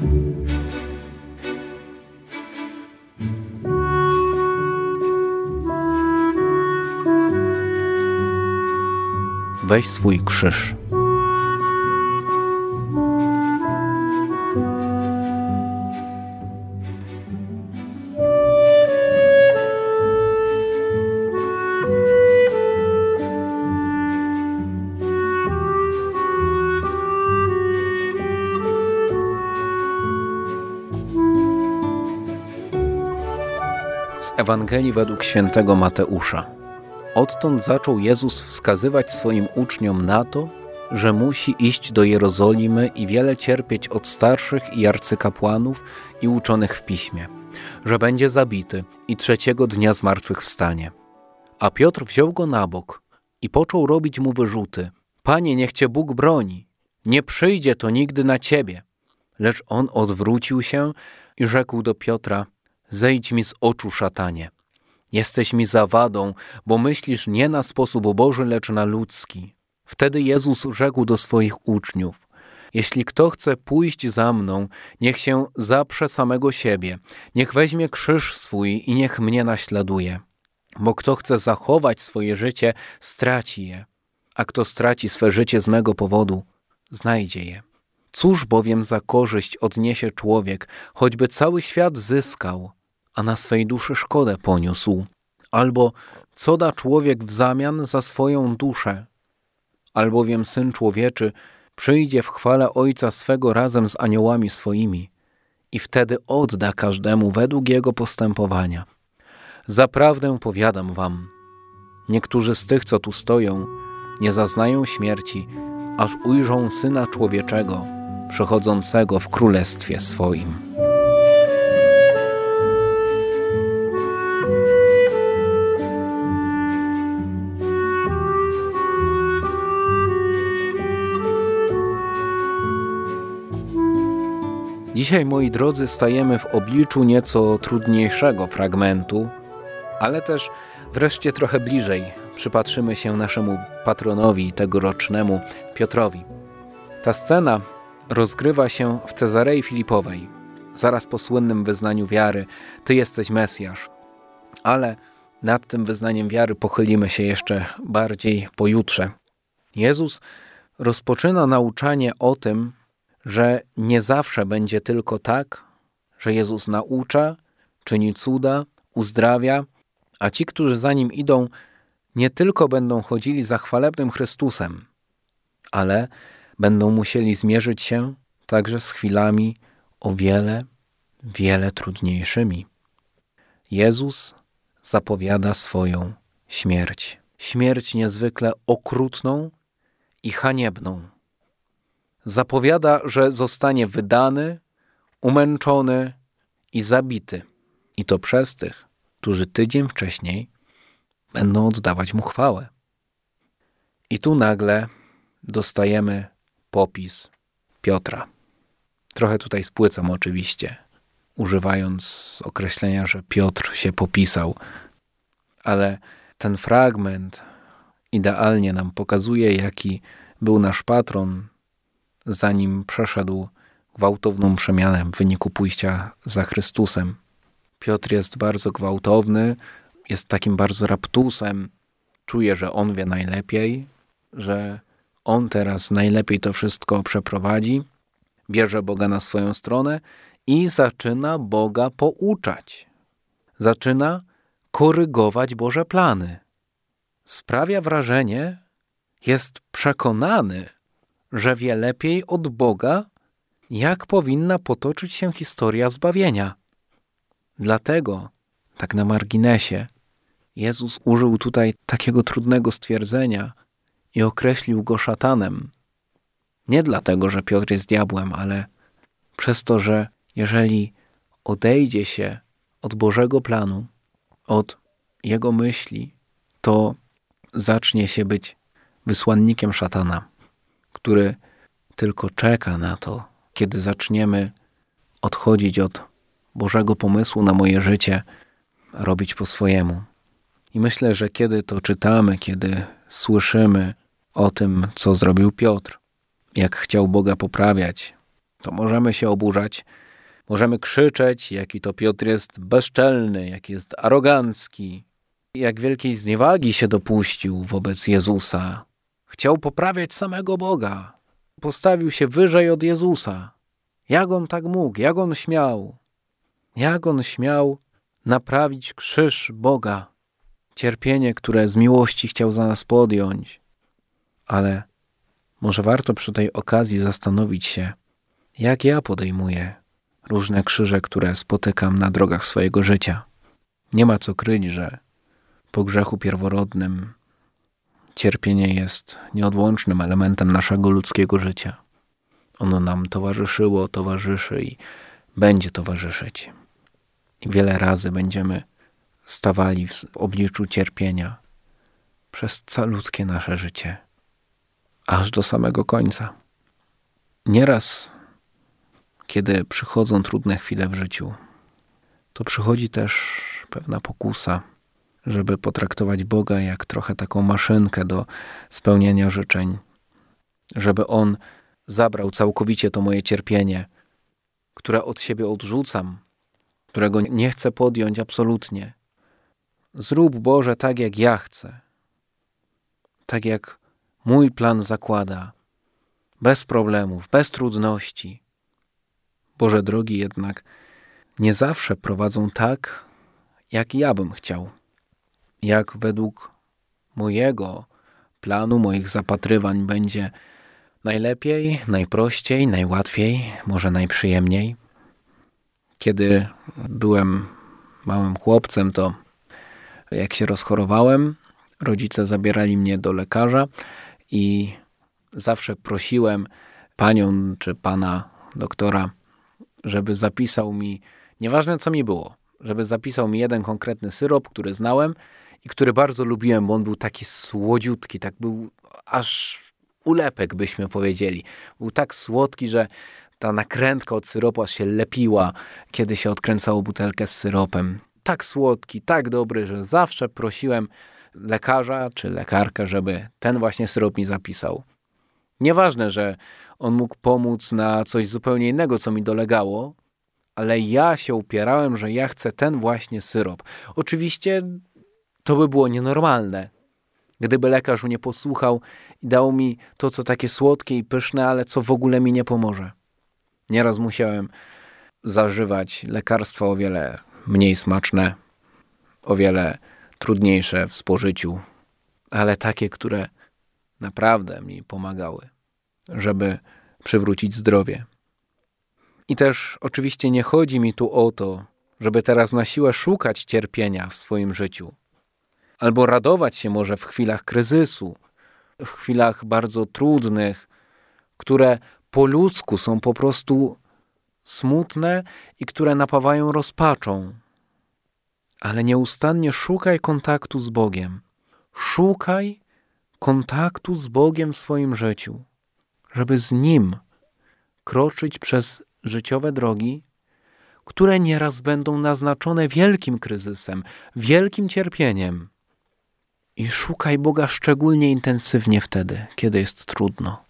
Weź swój krzyż. Z Ewangelii według świętego Mateusza. Odtąd zaczął Jezus wskazywać swoim uczniom na to, że musi iść do Jerozolimy i wiele cierpieć od starszych i arcykapłanów i uczonych w piśmie, że będzie zabity i 3. dnia zmartwychwstanie. A Piotr wziął go na bok i począł robić mu wyrzuty. Panie, niech cię Bóg broni, nie przyjdzie to nigdy na ciebie. Lecz on odwrócił się i rzekł do Piotra: zejdź mi z oczu, szatanie. Jesteś mi zawadą, bo myślisz nie na sposób Boży, lecz na ludzki. Wtedy Jezus rzekł do swoich uczniów: jeśli kto chce pójść za mną, niech się zaprze samego siebie, niech weźmie krzyż swój i niech mnie naśladuje. Bo kto chce zachować swoje życie, straci je, a kto straci swe życie z mego powodu, znajdzie je. Cóż bowiem za korzyść odniesie człowiek, choćby cały świat zyskał, a na swej duszy szkodę poniósł? Albo co da człowiek w zamian za swoją duszę? Albowiem Syn Człowieczy przyjdzie w chwale Ojca swego razem z aniołami swoimi i wtedy odda każdemu według jego postępowania. Zaprawdę powiadam wam, niektórzy z tych, co tu stoją, nie zaznają śmierci, aż ujrzą Syna Człowieczego przychodzącego w królestwie swoim. Dzisiaj, moi drodzy, stajemy w obliczu nieco trudniejszego fragmentu, ale też wreszcie trochę bliżej przypatrzymy się naszemu patronowi tegorocznemu, Piotrowi. Ta scena rozgrywa się w Cezarei Filipowej, zaraz po słynnym wyznaniu wiary: Ty jesteś Mesjasz. Ale nad tym wyznaniem wiary pochylimy się jeszcze bardziej pojutrze. Jezus rozpoczyna nauczanie o tym, że nie zawsze będzie tylko tak, że Jezus naucza, czyni cuda, uzdrawia, a ci, którzy za Nim idą, nie tylko będą chodzili za chwalebnym Chrystusem, ale będą musieli zmierzyć się także z chwilami o wiele, wiele trudniejszymi. Jezus zapowiada swoją śmierć. Śmierć niezwykle okrutną i haniebną. Zapowiada, że zostanie wydany, umęczony i zabity. I to przez tych, którzy tydzień wcześniej będą oddawać Mu chwałę. I tu nagle dostajemy popis Piotra. Trochę tutaj spłycam oczywiście, używając określenia, że Piotr się popisał. Ale ten fragment idealnie nam pokazuje, jaki był nasz patron, zanim przeszedł gwałtowną przemianę w wyniku pójścia za Chrystusem. Piotr jest bardzo gwałtowny, jest takim bardzo raptusem. Czuje, że on wie najlepiej, że on teraz najlepiej to wszystko przeprowadzi. Bierze Boga na swoją stronę i zaczyna Boga pouczać. Zaczyna korygować Boże plany. Sprawia wrażenie, jest przekonany, że wie lepiej od Boga, jak powinna potoczyć się historia zbawienia. Dlatego, tak na marginesie, Jezus użył tutaj takiego trudnego stwierdzenia i określił go szatanem. Nie dlatego, że Piotr jest diabłem, ale przez to, że jeżeli odejdzie się od Bożego planu, od Jego myśli, to zacznie się być wysłannikiem szatana, który tylko czeka na to, kiedy zaczniemy odchodzić od Bożego pomysłu na moje życie, robić po swojemu. I myślę, że kiedy to czytamy, kiedy słyszymy o tym, co zrobił Piotr, jak chciał Boga poprawiać, to możemy się oburzać, możemy krzyczeć, jaki to Piotr jest bezczelny, jaki jest arogancki, jak wielkiej zniewagi się dopuścił wobec Jezusa. Chciał poprawiać samego Boga. Postawił się wyżej od Jezusa. Jak on tak mógł? Jak on śmiał? Jak on śmiał naprawić krzyż Boga? Cierpienie, które z miłości chciał za nas podjąć. Ale może warto przy tej okazji zastanowić się, jak ja podejmuję różne krzyże, które spotykam na drogach swojego życia. Nie ma co kryć, że po grzechu pierworodnym cierpienie jest nieodłącznym elementem naszego ludzkiego życia. Ono nam towarzyszyło, towarzyszy i będzie towarzyszyć. I wiele razy będziemy stawali w obliczu cierpienia przez calutkie nasze życie, aż do samego końca. Nieraz, kiedy przychodzą trudne chwile w życiu, to przychodzi też pewna pokusa, żeby potraktować Boga jak trochę taką maszynkę do spełniania życzeń, żeby On zabrał całkowicie to moje cierpienie, które od siebie odrzucam, którego nie chcę podjąć absolutnie. Zrób, Boże, tak jak ja chcę, tak jak mój plan zakłada, bez problemów, bez trudności. Boże drogi, jednak nie zawsze prowadzą tak, jak ja bym chciał. Jak według mojego planu, moich zapatrywań będzie najlepiej, najprościej, najłatwiej, może najprzyjemniej. Kiedy byłem małym chłopcem, to jak się rozchorowałem, rodzice zabierali mnie do lekarza i zawsze prosiłem panią czy pana doktora, żeby zapisał mi, nieważne co mi było, żeby zapisał mi jeden konkretny syrop, który znałem i który bardzo lubiłem, bo on był taki słodziutki, tak był aż ulepek, byśmy powiedzieli. Był tak słodki, że ta nakrętka od syropu aż się lepiła, kiedy się odkręcało butelkę z syropem. Tak słodki, tak dobry, że zawsze prosiłem lekarza czy lekarkę, żeby ten właśnie syrop mi zapisał. Nieważne, że on mógł pomóc na coś zupełnie innego, co mi dolegało, ale ja się upierałem, że ja chcę ten właśnie syrop. Oczywiście to by było nienormalne, gdyby lekarz mnie posłuchał i dał mi to, co takie słodkie i pyszne, ale co w ogóle mi nie pomoże. Nieraz musiałem zażywać lekarstwa o wiele mniej smaczne, o wiele trudniejsze w spożyciu, ale takie, które naprawdę mi pomagały, żeby przywrócić zdrowie. I też oczywiście nie chodzi mi tu o to, żeby teraz na siłę szukać cierpienia w swoim życiu, albo radować się może w chwilach kryzysu, w chwilach bardzo trudnych, które po ludzku są po prostu smutne i które napawają rozpaczą. Ale nieustannie szukaj kontaktu z Bogiem. Szukaj kontaktu z Bogiem w swoim życiu, żeby z Nim kroczyć przez życiowe drogi, które nieraz będą naznaczone wielkim kryzysem, wielkim cierpieniem. I szukaj Boga szczególnie intensywnie wtedy, kiedy jest trudno.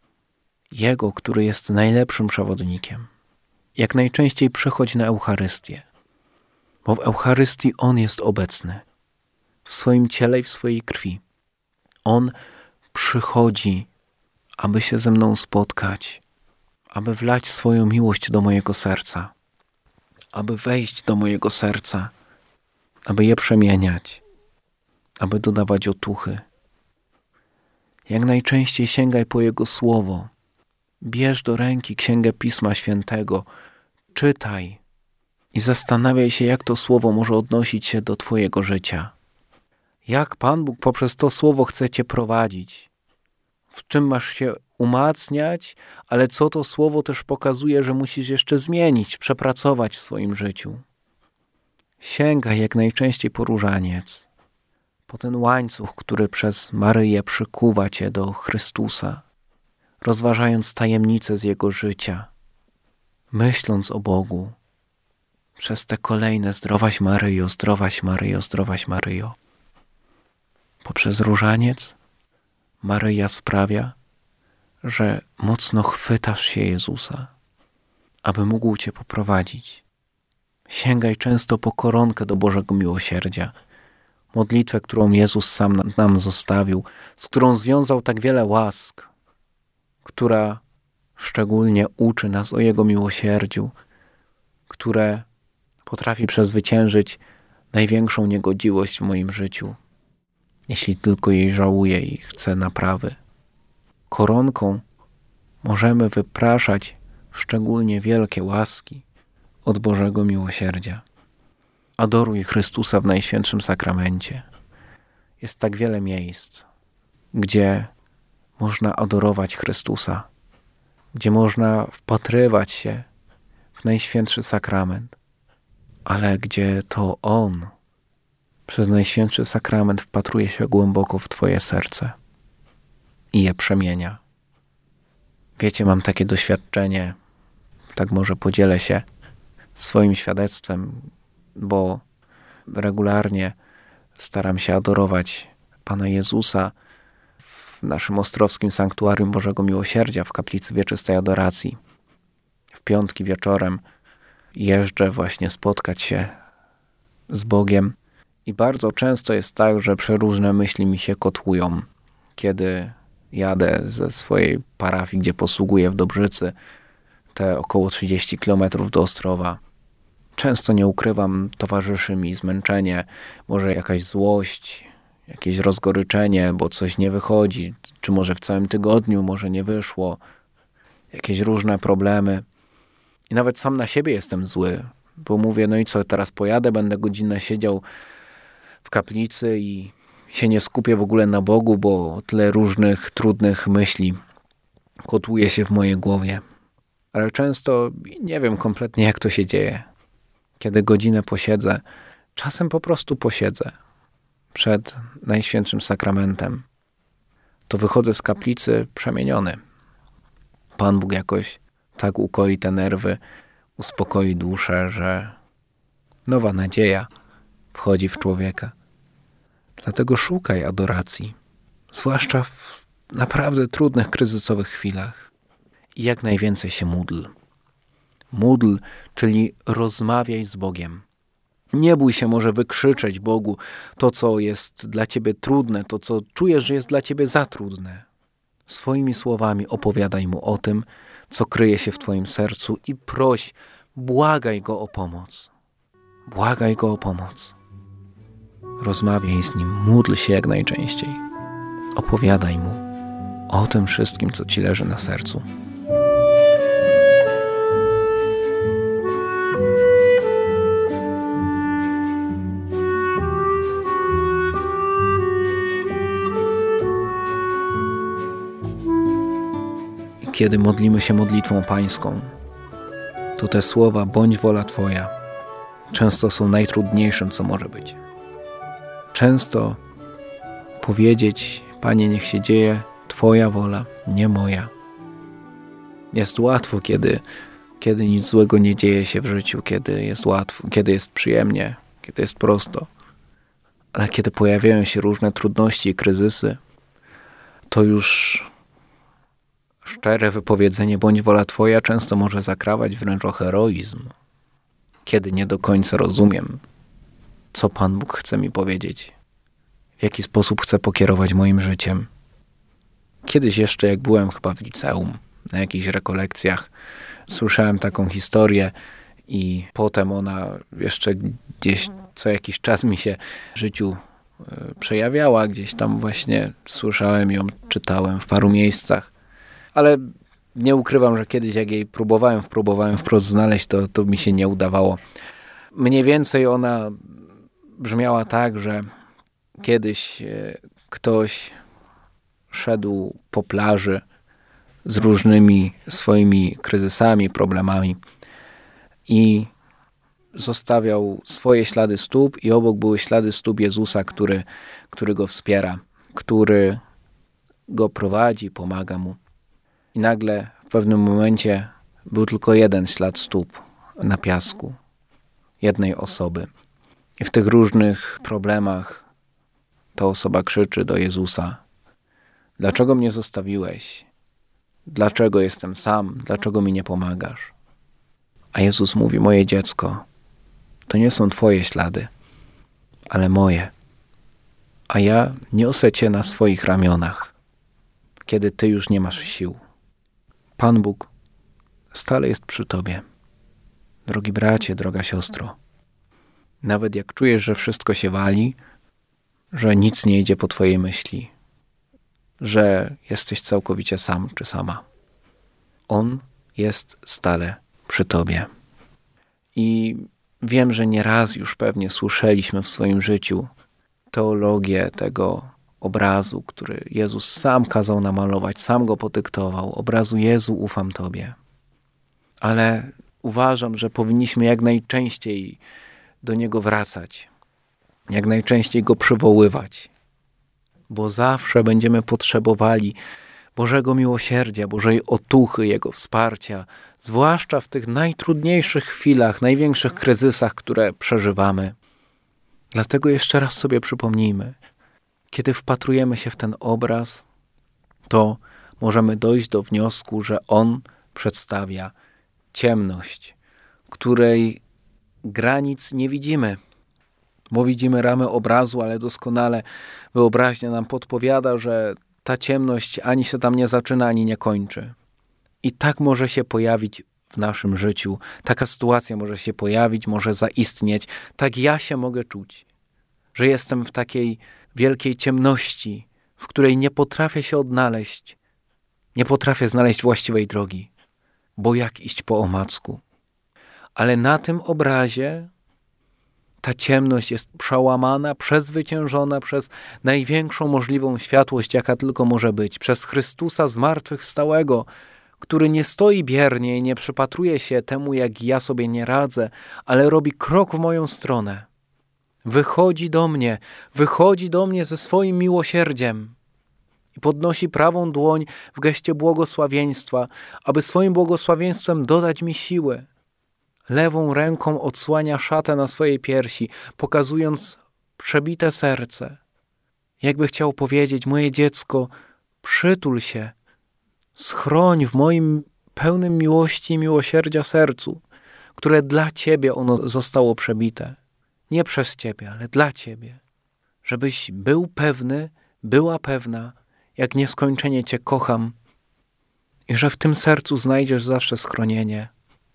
Jego, który jest najlepszym przewodnikiem. Jak najczęściej przychodź na Eucharystię, bo w Eucharystii On jest obecny w swoim ciele i w swojej krwi. On przychodzi, aby się ze mną spotkać, aby wlać swoją miłość do mojego serca, aby wejść do mojego serca, aby je przemieniać, aby dodawać otuchy. Jak najczęściej sięgaj po Jego Słowo. Bierz do ręki Księgę Pisma Świętego, czytaj i zastanawiaj się, jak to Słowo może odnosić się do Twojego życia. Jak Pan Bóg poprzez to Słowo chce Cię prowadzić. W czym masz się umacniać, ale co to Słowo też pokazuje, że musisz jeszcze zmienić, przepracować w swoim życiu. Sięgaj jak najczęściej po różaniec, po ten łańcuch, który przez Maryję przykuwa Cię do Chrystusa, rozważając tajemnice z Jego życia, myśląc o Bogu, przez te kolejne zdrowaś Maryjo, zdrowaś Maryjo, zdrowaś Maryjo. Poprzez różaniec Maryja sprawia, że mocno chwytasz się Jezusa, aby mógł Cię poprowadzić. Sięgaj często po koronkę do Bożego miłosierdzia. Modlitwę, którą Jezus sam nam zostawił, z którą związał tak wiele łask, która szczególnie uczy nas o Jego miłosierdziu, które potrafi przezwyciężyć największą niegodziwość w moim życiu, jeśli tylko jej żałuję i chcę naprawy. Koronką możemy wypraszać szczególnie wielkie łaski od Bożego miłosierdzia. Adoruj Chrystusa w Najświętszym Sakramencie. Jest tak wiele miejsc, gdzie można adorować Chrystusa, gdzie można wpatrywać się w Najświętszy Sakrament, ale gdzie to On przez Najświętszy Sakrament wpatruje się głęboko w Twoje serce i je przemienia. Wiecie, mam takie doświadczenie, tak może podzielę się swoim świadectwem, bo regularnie staram się adorować Pana Jezusa w naszym ostrowskim Sanktuarium Bożego Miłosierdzia w Kaplicy Wieczystej Adoracji. W piątki wieczorem jeżdżę właśnie spotkać się z Bogiem i bardzo często jest tak, że przeróżne myśli mi się kotłują, kiedy jadę ze swojej parafii, gdzie posługuję w Dobrzycy, te około 30 km do Ostrowa. Często, nie ukrywam, towarzyszy mi zmęczenie, może jakaś złość, jakieś rozgoryczenie, bo coś nie wychodzi, czy może w całym tygodniu może nie wyszło, jakieś różne problemy. I nawet sam na siebie jestem zły, bo mówię, no i co, teraz pojadę, będę godzinę siedział w kaplicy i się nie skupię w ogóle na Bogu, bo tyle różnych trudnych myśli kotłuje się w mojej głowie. Ale często nie wiem kompletnie, jak to się dzieje. Kiedy godzinę posiedzę, czasem po prostu posiedzę przed Najświętszym Sakramentem, to wychodzę z kaplicy przemieniony. Pan Bóg jakoś tak ukoi te nerwy, uspokoi duszę, że nowa nadzieja wchodzi w człowieka. Dlatego szukaj adoracji, zwłaszcza w naprawdę trudnych, kryzysowych chwilach. I jak najwięcej się módl. Módl, czyli rozmawiaj z Bogiem. Nie bój się może wykrzyczeć Bogu to, co jest dla Ciebie trudne, to, co czujesz, że jest dla Ciebie za trudne. Swoimi słowami opowiadaj Mu o tym, co kryje się w Twoim sercu i proś, błagaj Go o pomoc. Błagaj Go o pomoc. Rozmawiaj z Nim, módl się jak najczęściej. Opowiadaj Mu o tym wszystkim, co Ci leży na sercu. Kiedy modlimy się modlitwą pańską, to te słowa bądź wola Twoja często są najtrudniejszym, co może być. Często powiedzieć, Panie, niech się dzieje Twoja wola, nie moja. Jest łatwo, kiedy nic złego nie dzieje się w życiu, kiedy jest łatwo, kiedy jest przyjemnie, kiedy jest prosto. Ale kiedy pojawiają się różne trudności i kryzysy, to już szczere wypowiedzenie bądź wola Twoja często może zakrawać wręcz o heroizm. Kiedy nie do końca rozumiem, co Pan Bóg chce mi powiedzieć, w jaki sposób chce pokierować moim życiem. Kiedyś jeszcze, jak byłem chyba w liceum, na jakichś rekolekcjach, słyszałem taką historię i potem ona jeszcze gdzieś co jakiś czas mi się w życiu przejawiała. Gdzieś tam właśnie słyszałem ją, czytałem w paru miejscach. Ale nie ukrywam, że kiedyś jak jej próbowałem wprost znaleźć, to mi się nie udawało. Mniej więcej ona brzmiała tak, że kiedyś ktoś szedł po plaży z różnymi swoimi kryzysami, problemami i zostawiał swoje ślady stóp i obok były ślady stóp Jezusa, który go wspiera, który go prowadzi, pomaga mu. I nagle w pewnym momencie był tylko jeden ślad stóp na piasku, jednej osoby. I w tych różnych problemach ta osoba krzyczy do Jezusa: dlaczego mnie zostawiłeś? Dlaczego jestem sam? Dlaczego mi nie pomagasz? A Jezus mówi: moje dziecko, to nie są twoje ślady, ale moje. A ja niosę cię na swoich ramionach, kiedy ty już nie masz sił. Pan Bóg stale jest przy tobie. Drogi bracie, droga siostro, nawet jak czujesz, że wszystko się wali, że nic nie idzie po twojej myśli, że jesteś całkowicie sam czy sama, On jest stale przy tobie. I wiem, że nieraz już pewnie słyszeliśmy w swoim życiu teologię tego obrazu, który Jezus sam kazał namalować, sam go podyktował. Obrazu: Jezu, ufam Tobie. Ale uważam, że powinniśmy jak najczęściej do niego wracać, jak najczęściej go przywoływać, bo zawsze będziemy potrzebowali Bożego miłosierdzia, Bożej otuchy, Jego wsparcia, zwłaszcza w tych najtrudniejszych chwilach, największych kryzysach, które przeżywamy. Dlatego jeszcze raz sobie przypomnijmy, kiedy wpatrujemy się w ten obraz, to możemy dojść do wniosku, że on przedstawia ciemność, której granic nie widzimy, bo widzimy ramy obrazu, ale doskonale wyobraźnia nam podpowiada, że ta ciemność ani się tam nie zaczyna, ani nie kończy. I tak może się pojawić w naszym życiu. Taka sytuacja może się pojawić, może zaistnieć. Tak ja się mogę czuć, że jestem w takiej wielkiej ciemności, w której nie potrafię się odnaleźć. Nie potrafię znaleźć właściwej drogi, bo jak iść po omacku. Ale na tym obrazie ta ciemność jest przełamana, przezwyciężona przez największą możliwą światłość, jaka tylko może być, przez Chrystusa zmartwychwstałego, który nie stoi biernie i nie przypatruje się temu, jak ja sobie nie radzę, ale robi krok w moją stronę. Wychodzi do mnie ze swoim miłosierdziem i podnosi prawą dłoń w geście błogosławieństwa, aby swoim błogosławieństwem dodać mi siły. Lewą ręką odsłania szatę na swojej piersi, pokazując przebite serce. Jakby chciał powiedzieć: moje dziecko, przytul się, schroń w moim pełnym miłości i miłosierdzia sercu, które dla Ciebie ono zostało przebite. Nie przez Ciebie, ale dla Ciebie. Żebyś był pewny, była pewna, jak nieskończenie Cię kocham i że w tym sercu znajdziesz zawsze schronienie.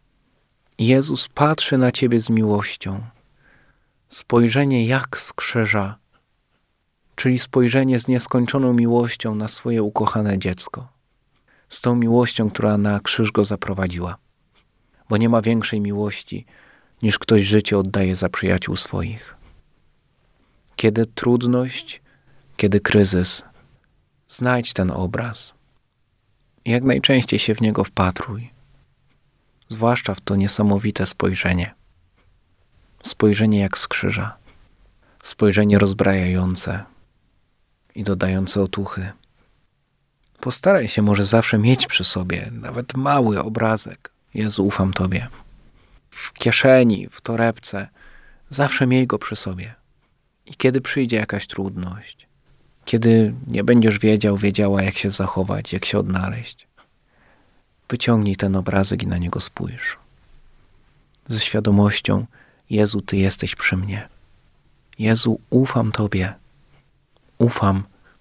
Jezus patrzy na Ciebie z miłością. Spojrzenie jak z krzyża, czyli spojrzenie z nieskończoną miłością na swoje ukochane dziecko. Z tą miłością, która na krzyż go zaprowadziła. Bo nie ma większej miłości, niż ktoś życie oddaje za przyjaciół swoich. Kiedy trudność, kiedy kryzys, znajdź ten obraz. Jak najczęściej się w niego wpatruj. Zwłaszcza w to niesamowite spojrzenie. Spojrzenie jak z krzyża. Spojrzenie rozbrajające i dodające otuchy. Postaraj się może zawsze mieć przy sobie nawet mały obrazek. Jezu, ufam Tobie. W kieszeni, w torebce. Zawsze miej go przy sobie. I kiedy przyjdzie jakaś trudność, kiedy nie będziesz wiedziała, jak się zachować, jak się odnaleźć, wyciągnij ten obrazek i na niego spójrz. Ze świadomością: Jezu, Ty jesteś przy mnie. Jezu, ufam Tobie. Ufam,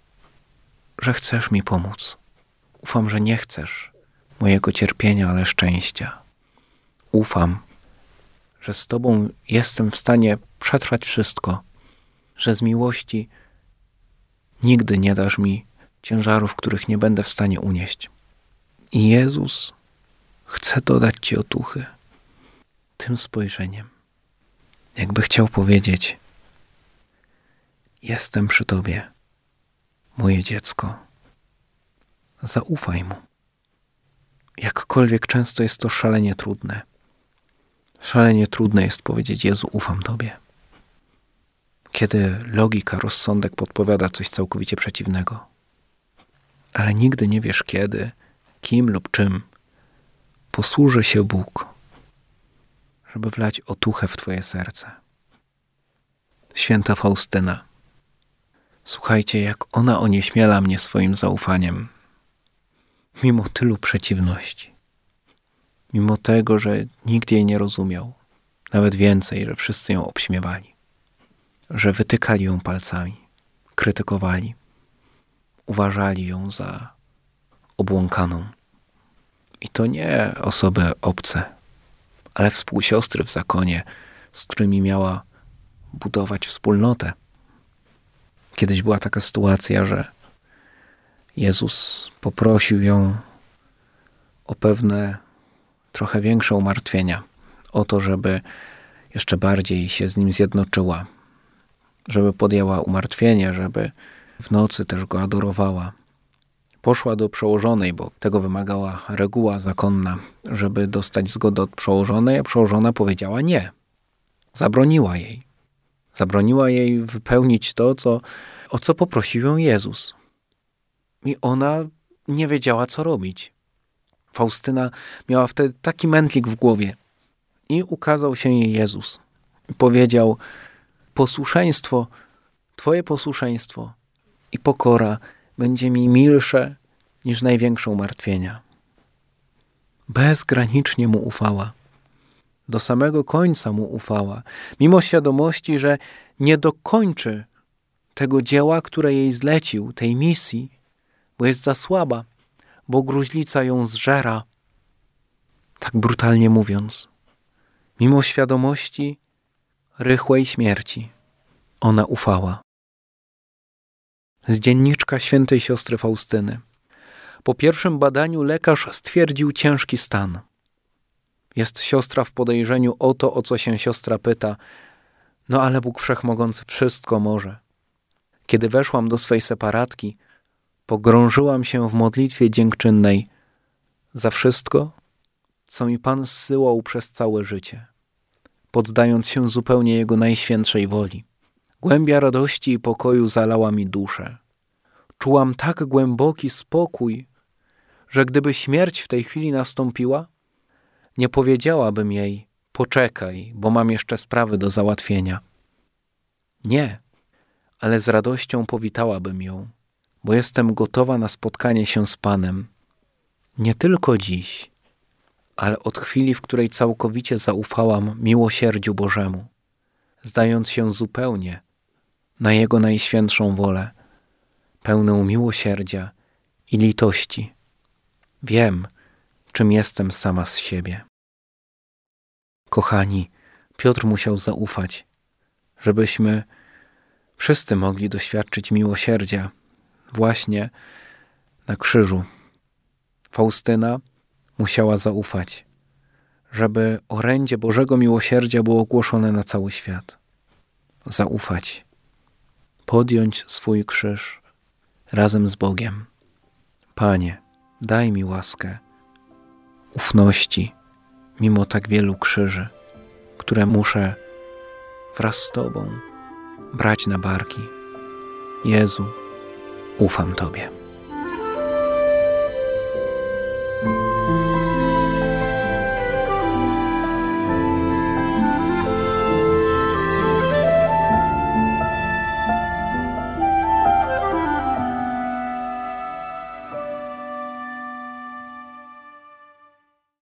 że chcesz mi pomóc. Ufam, że nie chcesz mojego cierpienia, ale szczęścia. Ufam, że z Tobą jestem w stanie przetrwać wszystko, że z miłości nigdy nie dasz mi ciężarów, których nie będę w stanie unieść. I Jezus chce dodać Ci otuchy tym spojrzeniem. Jakby chciał powiedzieć: jestem przy Tobie, moje dziecko. Zaufaj Mu. Jakkolwiek często jest to szalenie trudne. Szalenie trudne jest powiedzieć: Jezu, ufam Tobie. Kiedy logika, rozsądek podpowiada coś całkowicie przeciwnego. Ale nigdy nie wiesz kiedy, kim lub czym posłuży się Bóg, żeby wlać otuchę w Twoje serce. Święta Faustyna. Słuchajcie, jak ona onieśmiela mnie swoim zaufaniem. Mimo tylu przeciwności, mimo tego, że nikt jej nie rozumiał. Nawet więcej, że wszyscy ją obśmiewali. Że wytykali ją palcami, krytykowali. Uważali ją za obłąkaną. I to nie osoby obce, ale współsiostry w zakonie, z którymi miała budować wspólnotę. Kiedyś była taka sytuacja, że Jezus poprosił ją o pewne trochę większe umartwienia, o to, żeby jeszcze bardziej się z Nim zjednoczyła, żeby podjęła umartwienie, żeby w nocy też Go adorowała. Poszła do przełożonej, bo tego wymagała reguła zakonna, żeby dostać zgodę od przełożonej, a przełożona powiedziała nie. Zabroniła jej. Zabroniła jej wypełnić to, o co poprosił ją Jezus. I ona nie wiedziała, co robić. Faustyna miała wtedy taki mętlik w głowie. I ukazał się jej Jezus. I powiedział: posłuszeństwo, Twoje posłuszeństwo i pokora będzie mi milsze niż największe umartwienia. Bezgranicznie mu ufała. Do samego końca mu ufała. Mimo świadomości, że nie dokończy tego dzieła, które jej zlecił, tej misji, bo jest za słaba, bo gruźlica ją zżera. Tak brutalnie mówiąc. Mimo świadomości rychłej śmierci, ona ufała. Z dzienniczka świętej siostry Faustyny. Po pierwszym badaniu lekarz stwierdził ciężki stan. Jest siostra w podejrzeniu o to, o co się siostra pyta. No ale Bóg Wszechmogący wszystko może. Kiedy weszłam do swej separatki, pogrążyłam się w modlitwie dziękczynnej za wszystko, co mi Pan zsyłał przez całe życie, poddając się zupełnie Jego najświętszej woli. Głębia radości i pokoju zalała mi duszę. Czułam tak głęboki spokój, że gdyby śmierć w tej chwili nastąpiła, nie powiedziałabym jej: poczekaj, bo mam jeszcze sprawy do załatwienia. Nie, ale z radością powitałabym ją, bo jestem gotowa na spotkanie się z Panem. Nie tylko dziś, ale od chwili, w której całkowicie zaufałam miłosierdziu Bożemu, zdając się zupełnie na Jego najświętszą wolę, pełną miłosierdzia i litości. Wiem, czym jestem sama z siebie. Kochani, Piotr musiał zaufać, żebyśmy wszyscy mogli doświadczyć miłosierdzia właśnie na krzyżu. Faustyna musiała zaufać, żeby orędzie Bożego miłosierdzia było ogłoszone na cały świat. Zaufać, podjąć swój krzyż razem z Bogiem. Panie, daj mi łaskę ufności, mimo tak wielu krzyży, które muszę wraz z Tobą brać na barki. Jezu, ufam Tobie.